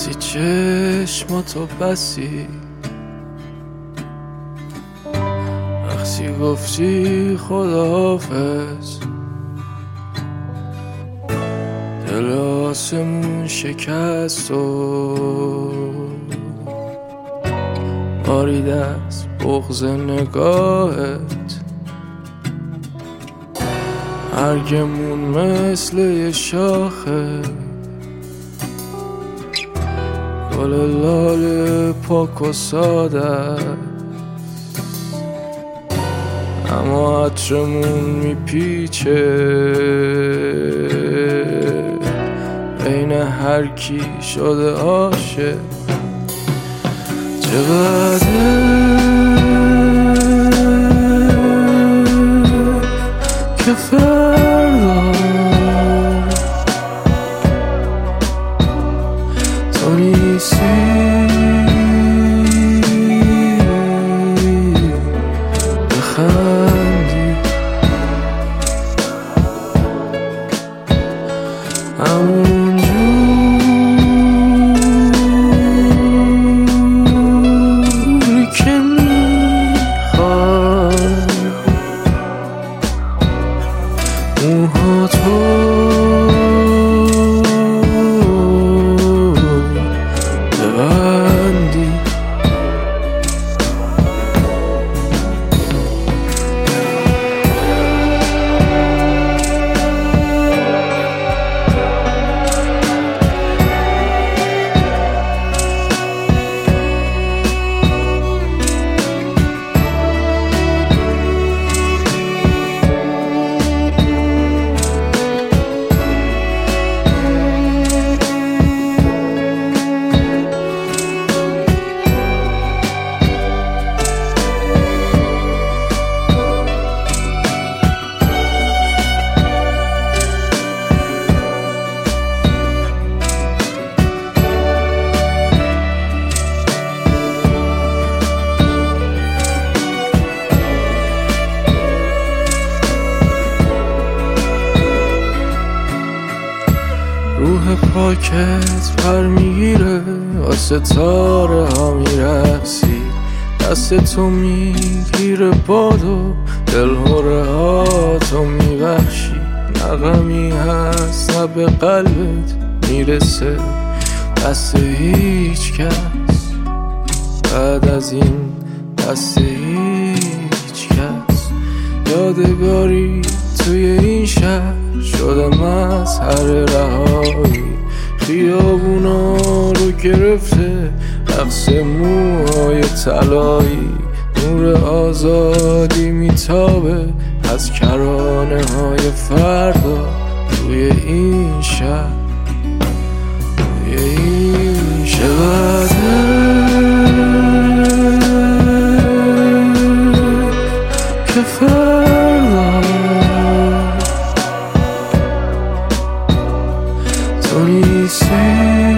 بستی چشماتو بسی، وقتی گفتی خداحافظ دل آسمون شکست و مارید از بغض نگاهت. مرگمون مثل یه شاخه گل لال پاک و ساده، اما عطرمون میپیچه بین هر کی شده عاشق. چقدر که فردا تو نیستی، بخندی همونجوری که میخوای، موهاتو ببندی. روح پاکت پر میگیره، واسه ستاره ها میرقصی، دست تو میگیره بادو، دلهوره ها تو میبخشی. نغمی هست نه به قلبت میرسه دست هیچ کس، بعد از این دست هیچ کس. یادگاری توی این شهر شده مظهر رهایی، خیابونا رو گرفته رقص موهای طلایی. نور آزادی میتابه از کرانه های فردا توی این شهر، توی این شهر. که فردا تو نیستی،